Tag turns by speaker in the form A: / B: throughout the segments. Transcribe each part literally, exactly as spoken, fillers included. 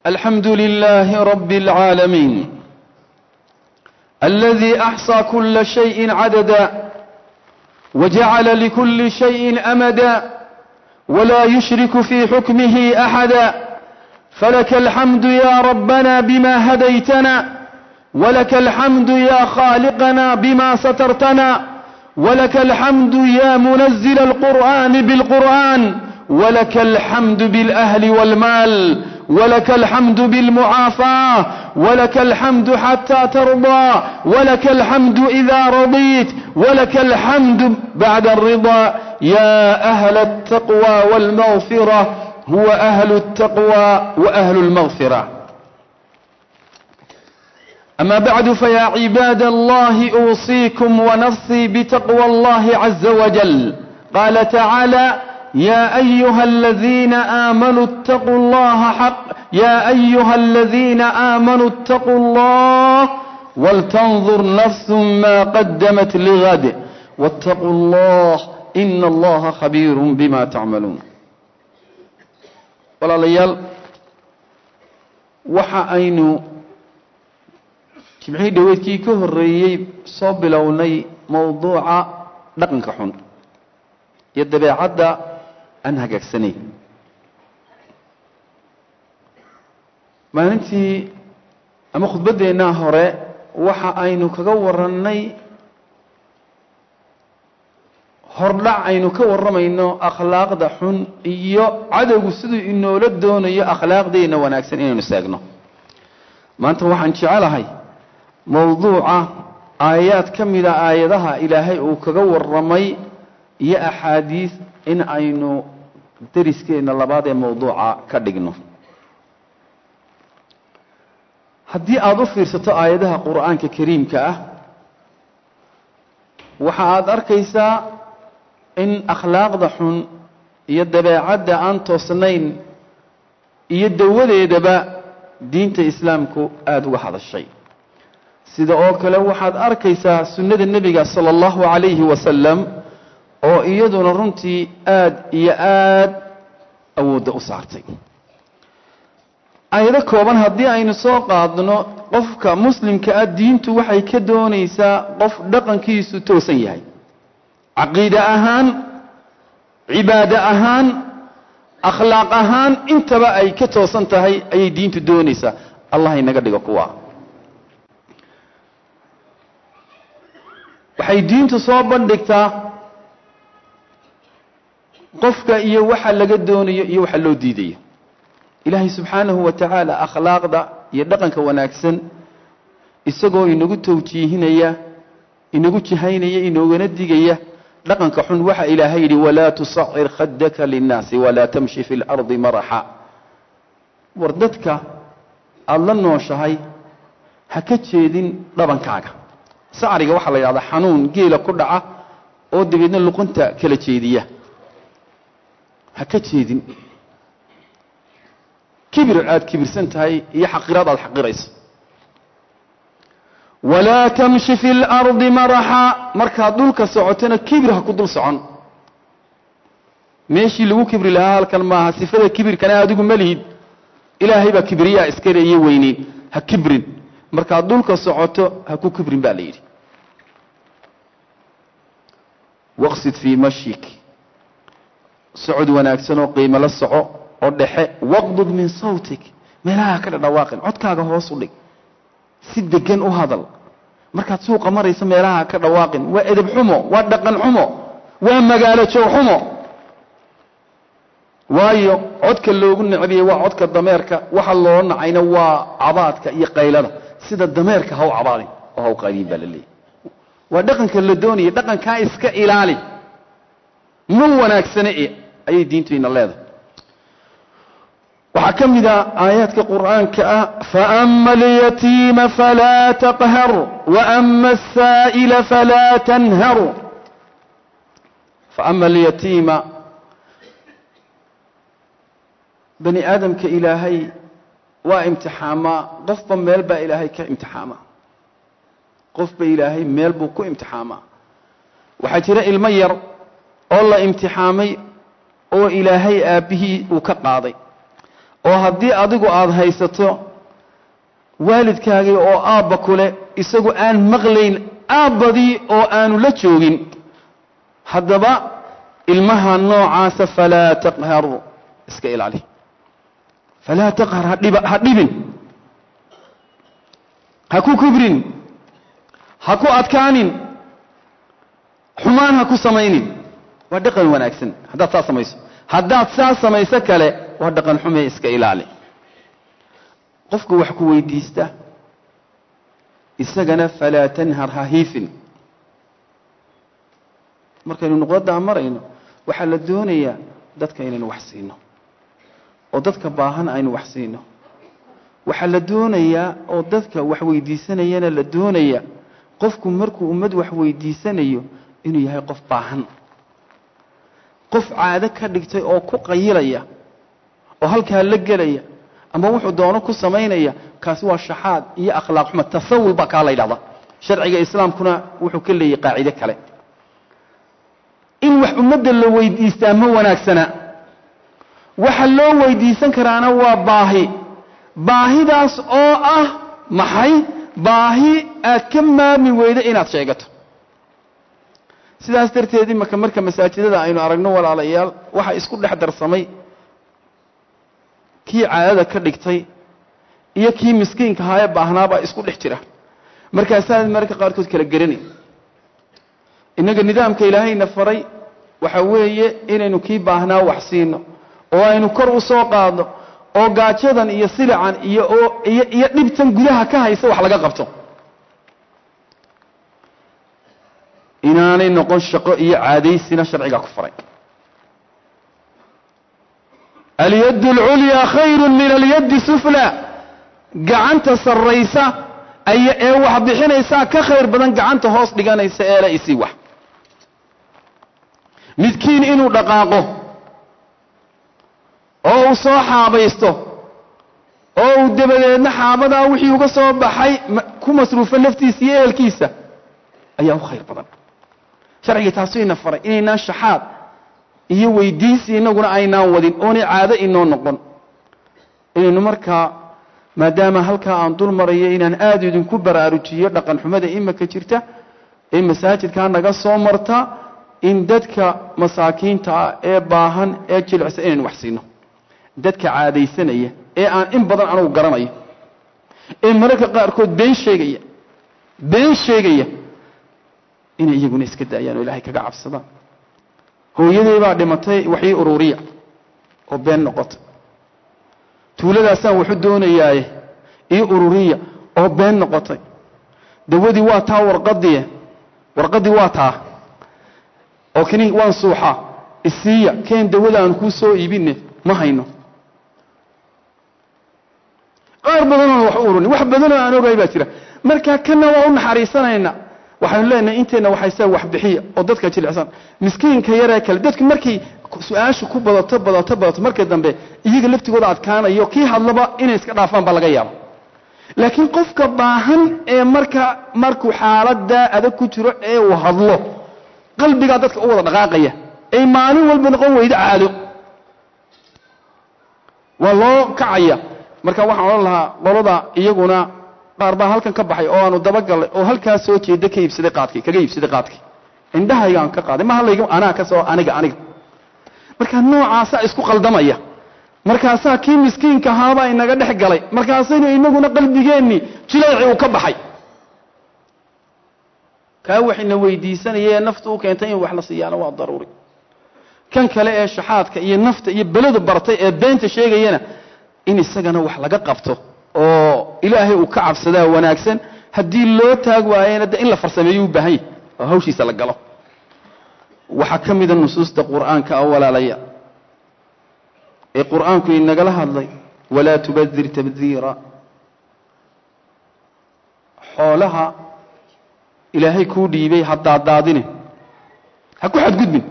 A: الحمد لله رب العالمين الذي أحصى كل شيء عددا وجعل لكل شيء أمدا ولا يشرك في حكمه أحدا. فلك الحمد يا ربنا بما هديتنا، ولك الحمد يا خالقنا بما سترتنا، ولك الحمد يا منزل القرآن بالقرآن، ولك الحمد بالأهل والمال، ولك الحمد بالمعافاة، ولك الحمد حتى ترضى، ولك الحمد إذا رضيت، ولك الحمد بعد الرضا. يا أهل التقوى والمغفرة، هو أهل التقوى وأهل المغفرة. أما بعد، فيا عباد الله أوصيكم ونفسي بتقوى الله عز وجل. قال تعالى: يا أيها الذين آمنوا اتقوا الله حق يا أيها الذين آمنوا اتقوا الله ولتنظر نفس ما قدمت لغد واتقوا الله إن الله خبير بما تعملون. walaalayaal, waxa aynu jimcihii dhaweedkii ka horeeyey soo bilownay mawduuca dhaqanka xun iyo dabeecadda aan hagaagsanayn. maalintii ama khudbadeennaa hore waxa aynu kaga warannay hordhac aynu ka warramayno akhlaaqda xun iyo cadowgu siduu inoola doonayo akhlaaqdeena wanaagsan inaynu saagno. maanta waxaan jecelahay mawduuca aayaad ka mida aayadaha ilaahay uu kaga warramay iyo axaadiis in aynu dariskeena labaad ee mawduuca ka dhigno. haddii aad u fiirsato aayadaha qur'aanka kariimka ah, waxa aad arkaysaa in akhlaaqda xun iyo dabeecadda aan toosnayn iyo dawadeedaba diinta islaamku aada uga hadashay. sida oo kale waxaad arkaysaa sunnada nebiga sala allahu calayhi wasalam oo iyaduna runtii aad iyo aad awoodda u saartay. aayado kooban haddii aynu soo qaadno, qofka muslimka ah diintu waxay ka doonaysaa qof dhaqankiisu toosan yahay, caqiide ahaan, cibaado ahaan, akhlaaq ahaan, intaba ay ka toosan tahay ayay diintu doonaysaa. allah inaga dhigo kuwa. waxay diintu soo bandhigtaa qofka iyo waxa laga doonayo iyo waxa loo diidayo. ilaahay subxaanahu wa tacaala akhlaaqda iyo dhaqanka wanaagsan isagoo inagu tawjiihinaya, inagu jihaynaya, inoogana digaya dhaqanka xun, waxa ilaahay yidhi: walaa tusacir khaddaka linnaasi walaa tamshi fi lardi maraxa. war dadka aada la nooshahay ha ka jeedin dhabankaaga. sacriga waxaa la yidhahdaa xanuun geela ku dhaca oo dabeedna luqunta kala jeediya. ha ka jeedin kibir aad kibirsan tahay iyo xaqiraad aad xaqirayso. walaa tamshi fi lardi maraxa, markaad dhulka socotona kibir ha ku dul socon. meeshii lagu kibri lahaa halkan maaha. sifada kibirkana adigu ma lihid, ilaahay baa kibriyaa iska leeyo weyneyn. ha kibrin markaad dhulka socoto, ha ku kibrin baa la yidhi. waqsid fii mashik, socod wanaagsan oo qiimo la soco oo dhexe. waqdud min sawtik, meelaha ka dhadhawaaqin, codkaaga hoos u dhig, si degan u hadal. markaad suuqa marayso meelaha ka dhawaaqin. waa edeb xumo, waa dhaqan xumo, waa magaalo joog xumo. waayo codka loogu necbiyey waa codka dameerka, waxa loo nacayna waa cabaadka iyo qaylada. sida dameerka ha u cabaadin oo ha u qaylin baa la leeyahy. waa dhaqanka la doonayay. dhaqankaa iska ilaali, ma wanaagsane e ayay diintu ina leedahay. waxaa ka mid a aayaadka qur'aanka ah: faama alyatiima falaa taqhar waama asaa'ila falaa tanhar. faama alyatiima, bani aadamka ilaahay waa imtixaamaa. qofba meel baa ilaahay ka imtixaamaa. qofba ilaahay meel buu ku imtixaamaa. waxaa jira ilmo yar oo la imtixaamay oo ilaahay aabbihii uu ka qaaday. oo haddii adigu aad haysato waalidkaagii oo aabba kule isagu aan maqlayn aabbadii oo aanu la joogin haddaba ilmaha noocaasa falaa taqhar iska ilaali falaa taqhar ha dhibin ha ku kibrin ha ku adkaanin xumaan ha ku samaynin waa dhaqan wanaagsan haddaad saa samayso haddaad saa samayso kale waa dhaqan xumee iska ilaali qofku wax ku weydiista isagana falaa tanhar ha hiifin markaynu nuqdadaa marayno waxaa la doonayaa dadka inaynu wax siino oo dadka baahan aynu wax siino waxaa la doonayaa oo dadka wax weydiisanayana la doonaya qofku markuu ummad wax weydiisanayo inuu yahay qof baahan qof caado ka dhigtay oo ku qayilaya oo halkaa la gelaya ama wuxuu doono ku samaynaya kaasi waa shaxaad iyo akhlaaq xumo tasawul baa kaa la yidhahda sharciga islaamkuna wuxuu ka leeyahay qaacido kale in wax ummadda la weydiistaa ma wanaagsana waxa loo weydiisan karaana waa baahi baahidaas oo ah maxay baahi aad ka maami weyda inaad sheegato sidaas darteed imaka marka masaajidada aynu aragno walaalayaal waxa isku dhex darsamay kii caadada ka dhigtay iyo kii miskiinka ahaa ee baahnaabaa isku dhex jira markaasaad marka qaarkood kala garanay innaga nidaamka ilaahayna faray waxa weeye inaynu kii baahnaa wax siino oo aynu kor u soo qaadno oo gaajadan iyo silican iyo iyo iyo dhibtan gudaha ka haysa wax laga qabto inaanay noqon shaqo iyo caadaysina sharciga ku faray اليد العليا خير من اليد السفلى gacanta sarraysa ay ee wax bixinaysa ka khayr badan gacanta hoos dhiganaysa ee la isi wax midkiin inuu dhaqaaqo oo uu soo xaabaysto oo uu dabadeedna xaabada wixii uga soo baxay ku masruufo naftiisa iyo ehelkiisa ayaa u khayr badan sharciga taasina faray inayna shaxaad iyo weydiisi inaguna aynaan wadin oo caado inoo noqon inaynu markaa maadaama halkaa aan dul marayo inaan aad idinku baraarujiyo dhaqan xumada imaka jirta ee masaajidkaa naga soo marta in dadka masaakiinta ah ee baahan ee jilicsan inaynu wax siino dadka caadaysanaya ee aan in badan anugu garanayo ee mararka qaarkood been sheegaya been sheegaya inay iyaguna iska daayaan oo ilaahay kaga cabsadaan hooyaday baa dhimatay waxii ururiya oo been noqotay tuuladaasaan wuxuu doonayaaye ii ururiya oo been noqotay dawadii waa taa warqadii warqadii waa taa oo kini waan suuxaa isiiya keen dawadaan ku soo iibine ma hayno qaar badan oo wax ururin wax badan oo aan ogaay baa jira marka kana waa u naxariisanayna waxaan leenahay inteena waxaysaa wax bixiya oo dadka jilicsan miskiinka yare kale dadku markay su'aashu ku badato badato badato markii dambe iyaga laftigooda adkaanayo kii hadlaba inay iska dhaafaan baa laga yaabo laakiin qofka baahan ee marka markuu xaaladda adag ku jiro ee uu hadlo qalbiga dadka u wada dhaqaaqaya ay maalin walba noqon weyda caado waa loo kacaya marka waxaan oran lahaa qolada iyaguna qaar baa halkan ka baxay oo aanu daba galay oo halkaas soo jeeda ka iibsaday qaadkii kaga iibsaday qaadkii indhahaygaan ka qaaday ma halayga anaa ka soo aniga aniga marka noocaasa isku qaldamaya markaasaa kii miskiinka ahaaba inaga dhex galay markaasaynu inaguna qalbigeenni jileeci uu ka baxay kaa waxayna weydiisanayee naftu u keentay in wax la siiyaana waa daruuri kan kale ee shaxaadka iyo nafta iyo beladu bartay ee beenta sheegayana in isagana wax laga qabto oo ilaahay uu ka cabsadaa wanaagsan haddii loo taag waayena in la farsameeyo u baahan yahay oo hawshiisa la galo waxaa ka mida nusuusta qur'aanka oo walaalaya ee qur'aanku inagala hadlay walaa tubadir tabdiira xoolaha ilaahay kuu dhiibay haddaadaadine ha ku xadgudbin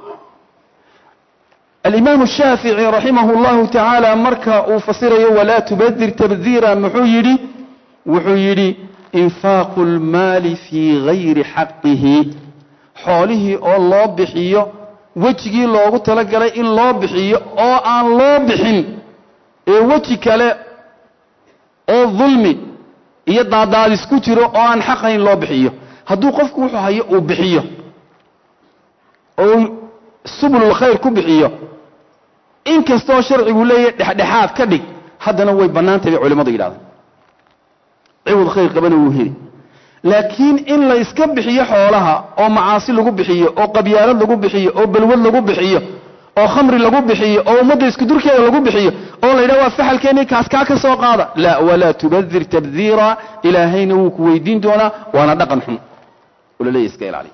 A: الإمام الشافعي رحمه الله تعالى مركا وفسره ولا تبذر تبذيرا محيري وحيري إنفاق المال في غير حقه حوله الله بحيه وجهي الله تلقى إن الله بحيه أو أن الله بحين ee weji kale oo dulmi iyo daadaadis ku jiro oo aan xaqayn loo bixiyo hadduu qofku wuxuu hayo uu bixiyo oo subulul khayr ku bixiyo in kastoo sharcigu leeyahay dhexdhexaad ka dhig haddana way bannaantahay bay culimmadu yidhahdaan ciwad khayr qabana wuu heli laakiin in la iska bixiyo xoolaha oo macaasi lagu bixiyo oo qabyaalad lagu bixiyo oo balwad lagu bixiyo oo khamri lagu bixiyo oo ummadda isku durkeeda lagu bixiyo oo la yidhaha waa faxalkeennii kaas kaa ka soo qaada laa walaa tubadir tabdiira ilaahayna wuu ku weydiin doonaa waana dhaqan xun oo la leeyahy iska ilaaliya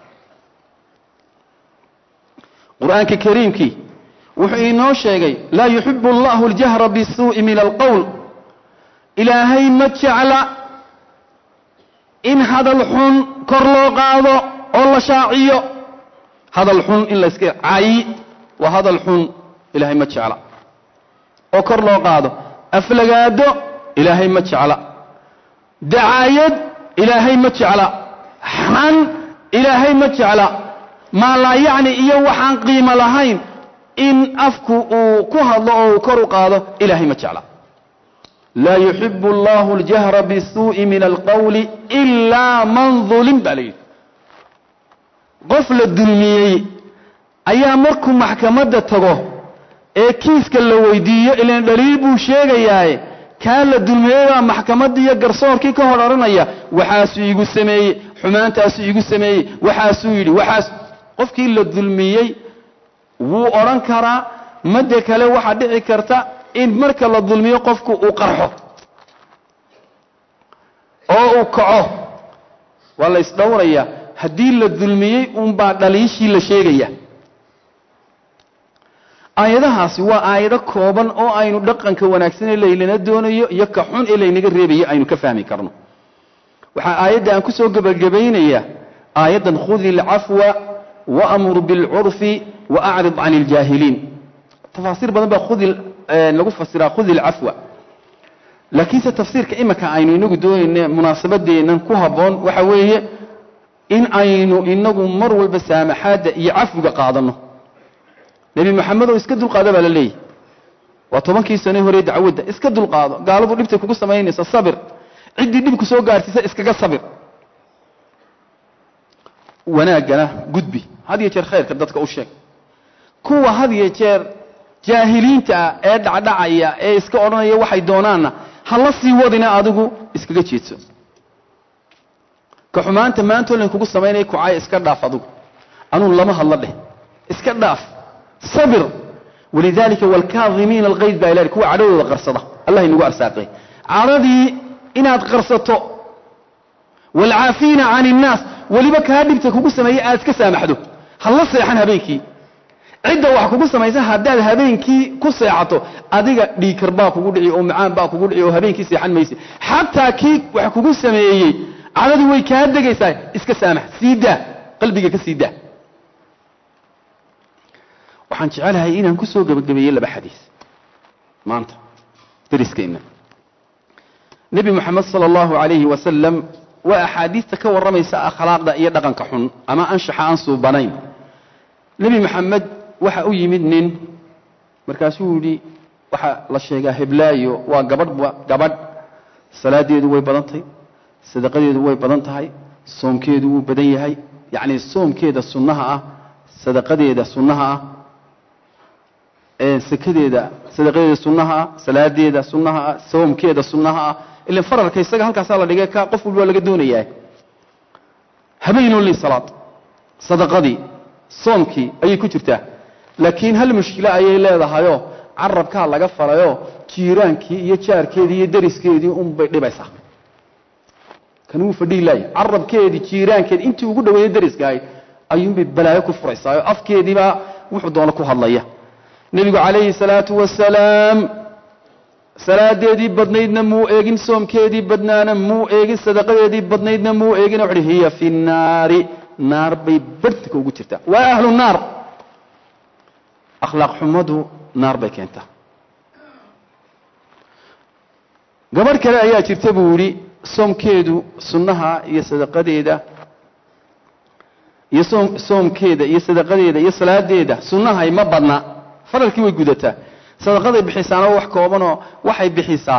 A: qur'aanka kariimkii wuxuu inoo sheegay laa yuxibu allahu aljahra bisuu'i min alqowl ilaahay ma jecla in hadal xun kor loo qaado oo la shaaciyo hadal xun in la iska caayi waa hadal xun ilaahay ma jecla oo kor loo qaado aflagaado ilaahay ma jecla dacaayad ilaahay ma jecla xan ilaahay ma jecla maa laa yacni iyo waxaan qiimo lahayn in afku uu ku hadlo oo uu kor u qaado ilaahay ma jecla laa yuxibu allahu aljahra bisuu'i min alqowli ilaa man dulim baa la yidhi qof la dulmiyey ayaa markuu maxkamadda tago ee kiiska la weydiiyo ilaan dhaliil buu sheegayaaye kaa la dulmiyey baa maxkamaddii iyo garsoorkii ka hor odhanaya waxaasuu igu sameeyey xumaantaasuu igu sameeyey waxaasuu yidhi waxaas qofkii la dulmiyey wuu odhan karaa madda kale waxaa dhici karta in marka la dulmiyo qofku uu qarxo oo uu kaco waa la isdhowrayaa haddii la dulmiyey uunbaa dhaliishii la sheegaya aayadahaasi waa aayado kooban oo aynu dhaqanka wanaagsan ee laylana doonayo iyo ka xun ee laynaga reebayo aynu ka fahmi karno waxaa aayadda aan ku soo gebagabaynayaa aayaddan khudi alcafwa waamur bilcurfi waacrid can iljaahiliin tafaasiir badan baa khudi lagu fasiraa khudi alcafwa laakiinse tafsiirka imika aynu inagu doonayne munaasabadeennan ku habboon waxa weeye in aynu inagu mar walba saamaxaadda iyo cafwiga qaadanno nebi moxamed oo iska dulqaada baa la leeyahy waa tobankii sane hore dacwadda iska dulqaado gaaladu dhibtay kugu samaynaysa sabir ciddii dhibku soo gaarsiisa iskaga sabir wanaaggana gudbi had iyo jeer khayrka dadka u sheeg kuwa had iyo jeer jaahiliinta ah ee dhacdhacaya ee iska odhanaya waxay doonaanna ha la sii wadina adigu iskaga jeedso ka xumaanta maantoo layn kugu samaynaya kucaya iska dhaaf adigu anuu lama hadla dheh iska dhaaf sabir walidaalika waalkaadimiina alghayd baa ilaali kuwa cadhadooda qarsada allah inagu arsaaqay cadhadii inaad qarsato waalcaafiina can innaas weliba kaa dhibta kugu sameeye aad iska saamaxdo ha la seexan habeenkii cidda wax kugu samaysa haddaad habeenkii ku seexato adiga dhiikar baa kugu dhici oo macaan baa kugu dhici oo habeenkii seexan mayse xataa kii wax kugu sameeyey cadhadii way kaa degaysaa iska saamax sii daa qalbiga ka sii daa waxaan jecelahay inaan ku soo gebagabeeyey laba xadiis maanta dariskeenna nebi moxamed sala allahu calayhi wasalam waa axaadiista ka warramaysa akhlaaqda iyo dhaqanka xun ama anshaxa aan suubanayn nebi moxamed waxa u yimid nin markaasuu yidhi waxaa la sheegaa heblaayo waa gabadhba gabadh salaadeedu way badan tahay sadaqadeedu way badan tahay soomkeedu wuu badan yahay yacni soomkeeda sunnaha ah sadaqadeeda sunnaha ah ee sakadeeda sadaqadeeda sunnaha ah salaadeeda sunnaha ah soomkeeda sunnaha ah ila faralka isaga halkaasaa la dhigay ka qof walba laga doonayaa habeenoo li salaad sadaqadii soomkii ayay ku jirtaa laakiin hal mushkila ayay leedahayoo carabkaa laga falayo jiiraankii iyo jaarkeedii iyo dariskeedii unbay dhibaysaa kan wuu fadhii laaya carabkeedii jiiraankeedii intii ugu dhaweeyey dariskahay ayuunbay balaayo ku furaysaa oo afkeediibaa wuxuu doono ku hadlaya nebigu calayhi salaatu wasalaam salaadeedii badnaydna muu eegin soomkeedii badnaana muu eegin sadaqadeedii badnaydna muu eegin wuxuu hi hiya fi nnaari naar bay bartika ugu jirtaa waa ahlu naar akhlaaq xumadu naar bay keentaa gabadh kale ayaa jirta buu yidhi soomkeedu sunnaha iyo sadaqadeeda iyo soom soomkeeda iyo sadaqadeeda iyo salaadeeda sunnahay ma badna faralkii way gudataa sadaqaday bixisaana wax koobanoo waxay bixisaa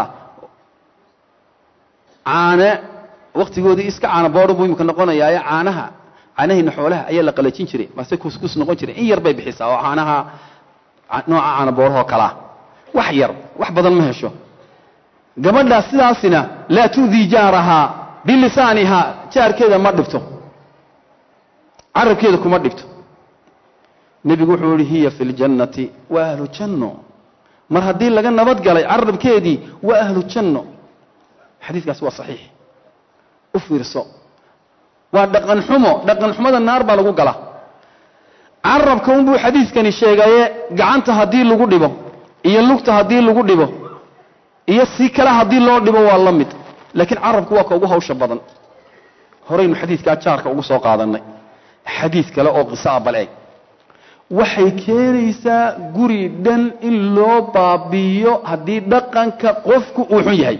A: caana waqtigoodii iska caana boodho buu imika noqonayaa ee caanaha caanahayna xoolaha ayaa la qalajin jiray mase kuskus noqon jiray in yar bay bixisaa oo caanaha nooca caana boodhoo kalaa wax yar wax badan ma hesho gabadhaa sidaasina laa tu'dii jaarahaa bilisaanihaa jaarkeeda ma dhibto carabkeeda kuma dhibto nebigu wuxuu yihi hiya fi ljannati wa ahlu janno mar haddii laga nabad galay carabkeedii waa ahlu janno xadiidkaasi waa saxiix u fiirso waa dhaqan xumo dhaqan xumada naar baa lagu gala carabka unbuu xadiidkani sheegaye gacanta haddii lagu dhibo iyo lugta haddii lagu dhibo iyo si kale haddii loo dhibo waa la mid laakiin carabku waa ka ugu hawsha badan horaynu xadiidkaa jaarka ugu soo qaadannay xadiid kale oo qiso ah bal eeg waxay keenaysaa guri dhan in loo baabi'iyo haddii dhaqanka qofku uu xun yahay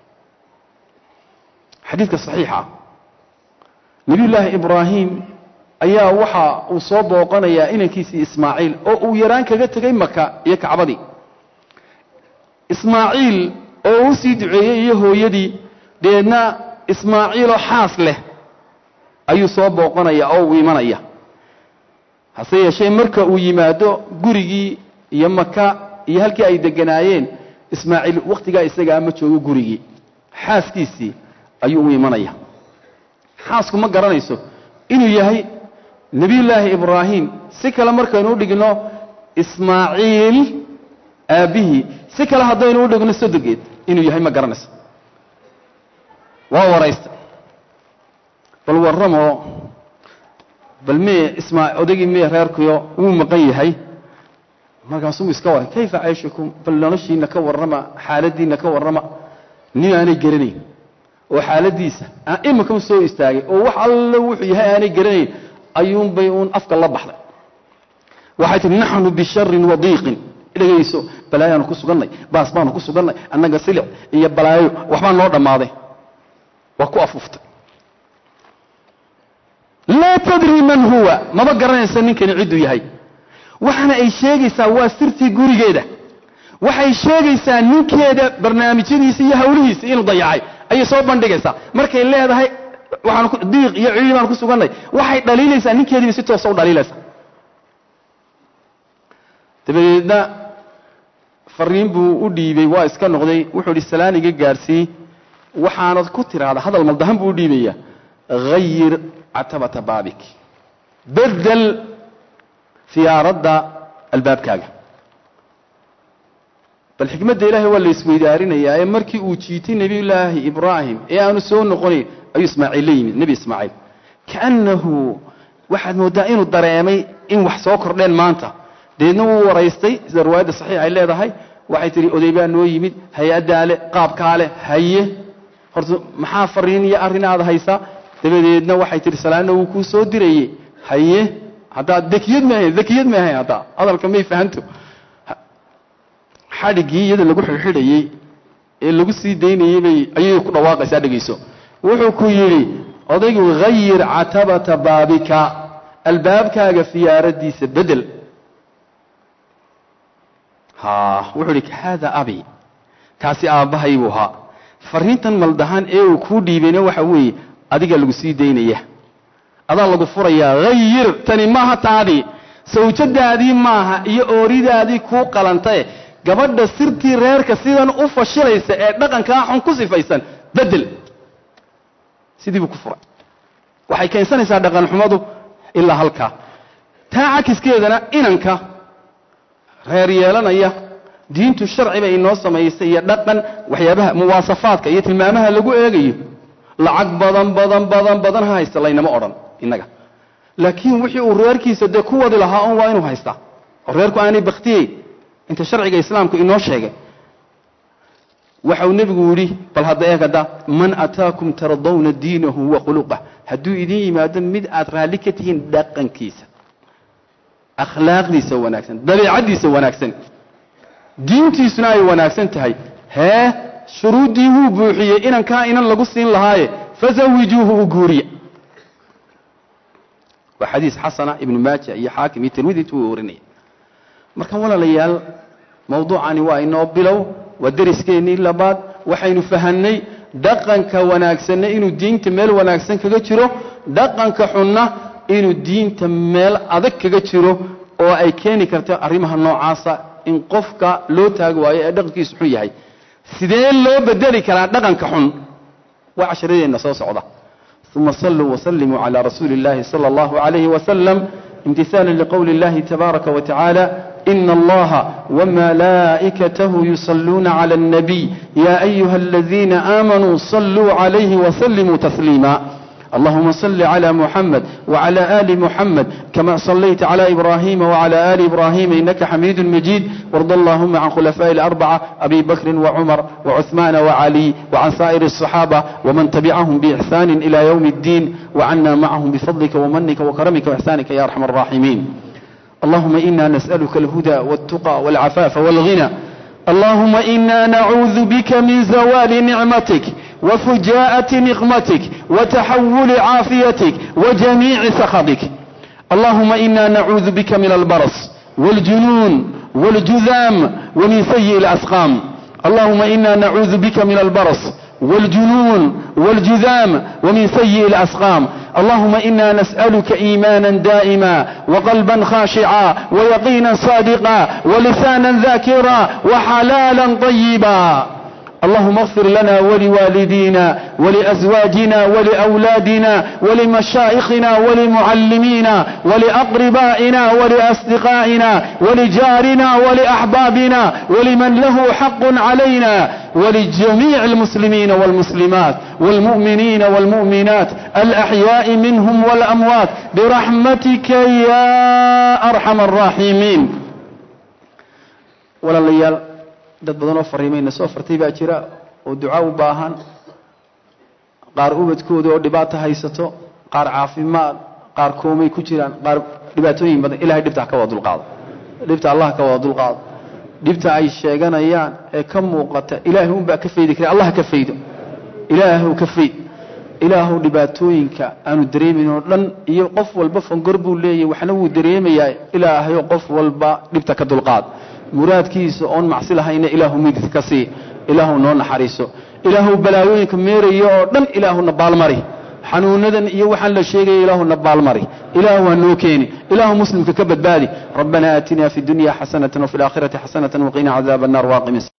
A: xadiidka saxiixa nabiyullaahi ibraahim ayaa waxa uu soo booqanayaa inankiisii ismaaciil oo uu yaraan kaga tegay maka iyo kacbadii ismaaciil oo u sii duceeyey iyo hooyadii deedna ismaaciiloo xaas leh ayuu soo booqanaya oo uu imanaya hase yeeshee marka uu yimaado gurigii iyo maka iyo halkii ay deganaayeen ismaaciil wakhtigaa isagaa ma joogo gurigii xaaskiisii ayuu u imanaya xaasku ma garanayso inuu yahay nebiyullaahi ibraahim si kale markaynu u dhigno ismaaciil aabbihii si kale haddaynu u dhigno sodogeed inuu yahay ma garanayso waa waraysta bal warramoo bal mee ismaa odagii mee reerkuyo wuu maqan yahay markaasuu iska waran kayfa cayshukum bal noloshiina ka warrama xaaladiina ka warrama nin aanay garanayn oo xaaladiisa aan imika soo istaagay oo wax alla wuxuu yahay aanay garanayn ayuun bay uun afka la baxday waxay tihi naxnu bisharrin wadiiqin dhagayso balaayaanu ku sugannay baas baanu ku sugannay annaga silic iyo balaayo waxbaa noo dhammaaday waa ku afuuftay laa tadri man huwa maba garanaysa ninkani cidduu yahay waxaana ay sheegaysaa waa sirtii gurigeeda waxay sheegaysaa ninkeeda barnaamijyadiisa iyo hawlihiisa inuu dayacay ayay soo bandhigaysaa markay leedahay waxaan diiq iyo ciidi baan ku sugannay waxay dhaliilaysaa ninkeediina si toosa u dhaliilaysaa dabadeedna fariin buu u dhiibay waa iska noqday wuxuu idhi salaan iga gaarsii waxaanad ku tiraahda hadal maldahan buu u dhiibaya hayir catabata baabik bedel fiyaaradda albaabkaaga bal xikmadda ilaahay waa la isweydaarinayaa ee markii uu jiitay nebiyullaahi ibraahim ee aanu soo noqonayn ayuu ismaaciil la yimid nebi ismaaciil kaannahu waxaad mooddaa inuu dareemay in wax soo kordheen maanta deedna wuu waraystay sida riwaayadda saxiixa ay leedahay waxay tidhi oday baa noo yimid hay-addaa le qaabkaa leh haye horta maxaa fariin iyo arrin aad haysaa dabadeedna waxay tidhi salaanna wuu kuu soo dirayey haye haddaad dekiyad ma ahayn dekiyad ma ahayn haddaa hadalka may fahanto xadhiggii iyada lagu xidhxidhayey ee lagu sii daynayey bay ayay ku dhawaaqaysaa dhegayso wuxuu ku yidhi odaygu hayir catabata baabika albaabkaaga fiyaaraddiisa bedel ha wuxuu idhi haada abi kaasi aabbahay buu ahaa fariintan maldahan ee uu kuu dhiibayna waxa weeye adiga lagu sii daynaya adaa lagu furayaa hayir tani maaha taadii sawjadaadii maaha iyo ooridaadii kuu qalantae gabadha sirtii reerka sidan u fashilaysa ee dhaqankaa xun ku sifaysan bedel sidii buu ku furay waxay keensanaysaa dhaqan xumadu ilaa halkaa taa cakiskeedana inanka reer yeelanaya diintu sharci bay inoo samaysay iyo dhaqan waxyaabaha muwaasafaadka iyo tilmaamaha lagu eegayo lacag badan badan badan badan ha haysta laynama odhan innaga laakiin wixii uu reerkiisa dee ku wadi lahaa un waa inuu haystaa oo reerku aanay baktiyey inta sharciga islaamku inoo sheegay waxa uu nebigu yidhi bal hadda eeg hadda man ataakum tardawna diinahu wa khuluqah hadduu idin yimaado mid aad raalli ka tihiin dhaqankiisa akhlaaqdiisa wanaagsan dabeecaddiisa wanaagsan diintiisuna ay wanaagsan tahay hee shuruuddii wuu buuxiyey inankaa inan lagu siin lahaaye fasawijuuhu u guuriya waa xadiis xasana ibnu maaja iyo xaakim iyo tirmidi intuu warinaya marka walaalayaal mawduucani waa inoo bilow waa dariskeenii labaad waxaynu fahanay dhaqanka wanaagsan inuu diinta meel wanaagsan kaga jiro dhaqanka xunna inuu diinta meel adag kaga jiro oo ay keeni karto arrimaha noocaasa in qofka loo taag waayo ee dhaqankiisu xun yahay sidee loo bedeli karaa dhaqanka xun waa casharadeenna soo socda ثم صلوا وسلموا على رسول الله صلى الله عليه وسلم امتثالا لقول الله تبارك وتعالى إن الله وملائكته يصلون على النبي يا أيها الذين آمنوا صلوا عليه وسلموا تسليما اللهم صل على محمد وعلى آل محمد كما صليت على إبراهيم وعلى آل إبراهيم إنك حميد مجيد وارض اللهم عن خلفاء الأربعة أبي بكر وعمر وعثمان وعلي وعن سائر الصحابة ومن تبعهم بإحسان إلى يوم الدين وعنا معهم بفضلك ومنك وكرمك وإحسانك يا أرحم الراحمين اللهم إنا نسألك الهدى والتقى والعفاف والغنى اللهم إنا نعوذ بك من زوال نعمتك وفجاءة نقمتك وتحول عافيتك وجميع سخطك اللهم إنا نعوذ بك من البرص والجنون والجذام ومن سيء الأسقام اللهم إنا نعوذ بك من البرص والجنون والجذام ومن سيء الأسقام اللهم إنا نسألك إيمانا دائما وقلبا خاشعا ويقينا صادقا ولسانا ذاكرا وحلالا طيبا اللهم اغفر لنا ولوالدينا ولأزواجنا ولأولادنا ولمشائخنا ولمعلمينا ولأقربائنا ولأصدقائنا ولجارنا ولأحبابنا ولمن له حق علينا ولجميع المسلمين والمسلمات والمؤمنين والمؤمنات الأحياء منهم والأموات برحمتك يا أرحم الراحمين ولا ليال dad badan oo fariimayna soo fartay baa jira oo ducaa u baahan qaar ubadkooda oo dhibaato haysato qaar caafimaad qaar koomay ku jiraan qaar dhibaatooyin badan ilaahay dhibta ka wada dulqaado dhibta Allah ka wada dulqaado dhibta ay sheeganayaan ee ka muuqata ilaahay un baa ka feedi kara Allah ka feedo ilaahu ka feed ilaahu dhibaatooyinka aanu dareemayno dhan iyo qof walba fangor buu leeyahay waxna uu dareemayaa ilaahay qof walba dhibta ka dulqaado muraadkiisa oon macsi lahayna ilaahu mid ka sii ilaahu noo naxariiso ilaahu balaawooyinka meerayo oo dhan ilaahu na baalmari xanuunadan iyo waxaan la sheegay ilaahu na baalmari ilaahu waa noo keeni ilaahu muslimka ka badbaadi rabbana aatina fi dunya hasanatan wa fil aakhirati hasanatan wa qina adhaban nar waqim